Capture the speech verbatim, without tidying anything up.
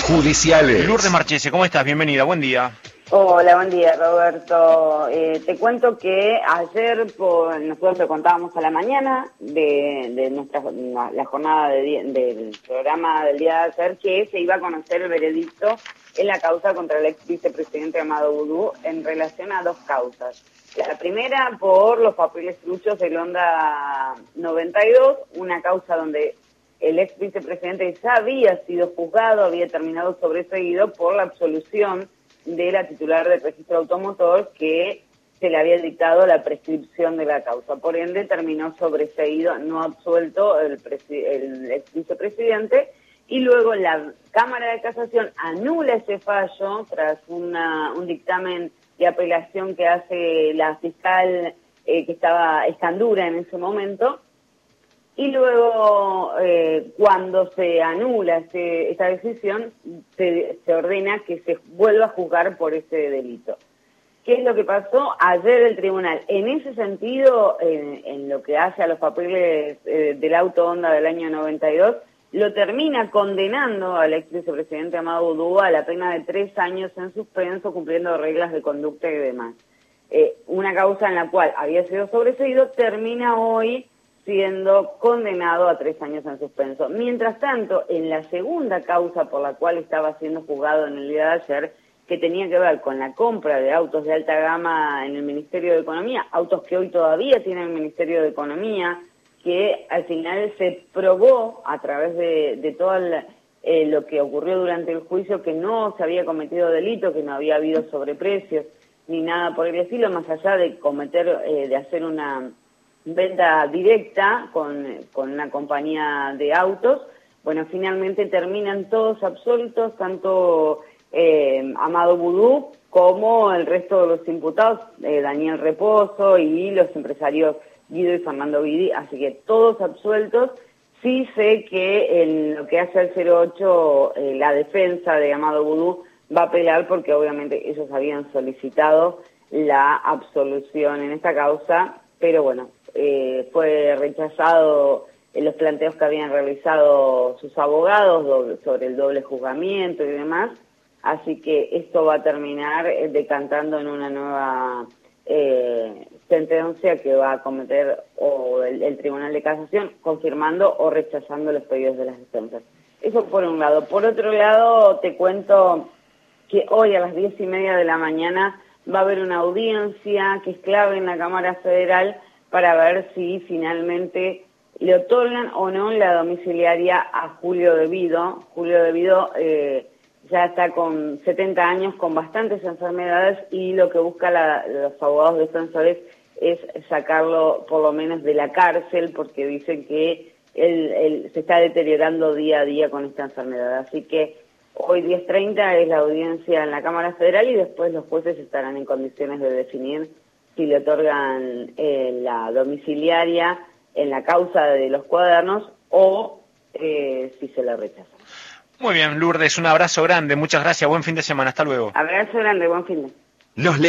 judiciales. Lourdes Marchese, ¿cómo estás? Bienvenida, buen día. Hola, buen día, Roberto. Eh, te cuento que ayer por, nosotros te contábamos a la mañana de, de nuestra la, la jornada de, del programa del día de ayer que se iba a conocer el veredicto en la causa contra el ex vicepresidente Amado Boudou en relación a dos causas. La primera por los papeles truchos del Onda noventa y dos, una causa donde el ex vicepresidente ya había sido juzgado, había terminado sobreseído por la absolución de la titular del registro automotor que se le había dictado la prescripción de la causa. Por ende, terminó sobreseído, no absuelto el, el ex vicepresidente, y luego la Cámara de Casación anula ese fallo tras una, un dictamen de apelación que hace la fiscal eh, que estaba Escandura en ese momento. Y luego, eh, cuando se anula este, esta decisión, se, se ordena que se vuelva a juzgar por ese delito. ¿Qué es lo que pasó? Ayer el tribunal, en ese sentido, en, en lo que hace a los papeles eh, del auto Honda del año noventa y dos, lo termina condenando al ex vicepresidente Amado Boudou a la pena de tres años en suspenso, cumpliendo reglas de conducta y demás. Eh, una causa en la cual había sido sobreseído termina hoy siendo condenado a tres años en suspenso. Mientras tanto, en la segunda causa por la cual estaba siendo juzgado en el día de ayer, que tenía que ver con la compra de autos de alta gama en el Ministerio de Economía, autos que hoy todavía tiene el Ministerio de Economía, que al final se probó a través de, de todo el, eh, lo que ocurrió durante el juicio que no se había cometido delito, que no había habido sobreprecios ni nada por el estilo, más allá de cometer, eh, de hacer una venta directa con, con una compañía de autos. Bueno, finalmente terminan todos absueltos, tanto eh, Amado Boudou como el resto de los imputados, eh, Daniel Reposo y los empresarios Guido y Fernando Vidi, así que todos absueltos. Sí sé que en lo que hace al cero ocho, eh, la defensa de Amado Boudou va a pelear porque obviamente ellos habían solicitado la absolución en esta causa, pero bueno, Eh, fue rechazado en los planteos que habían realizado sus abogados do, sobre el doble juzgamiento y demás, así que esto va a terminar eh, decantando en una nueva eh, sentencia que va a cometer o el, el Tribunal de Casación, confirmando o rechazando los pedidos de las defensas. Eso por un lado. Por otro lado, te cuento que hoy a las diez y media de la mañana va a haber una audiencia que es clave en la Cámara Federal para ver si finalmente le otorgan o no la domiciliaria a Julio De Vido. Julio De Vido eh, ya está con setenta años, con bastantes enfermedades, y lo que busca la, los abogados defensores es sacarlo por lo menos de la cárcel, porque dicen que él, él se está deteriorando día a día con esta enfermedad. Así que hoy diez treinta es la audiencia en la Cámara Federal y después los jueces estarán en condiciones de definir si le otorgan eh, la domiciliaria en la causa de los cuadernos o eh, si se la rechazan. Muy bien, Lourdes, un abrazo grande, muchas gracias, buen fin de semana, hasta luego. Abrazo grande, buen fin de semana. Los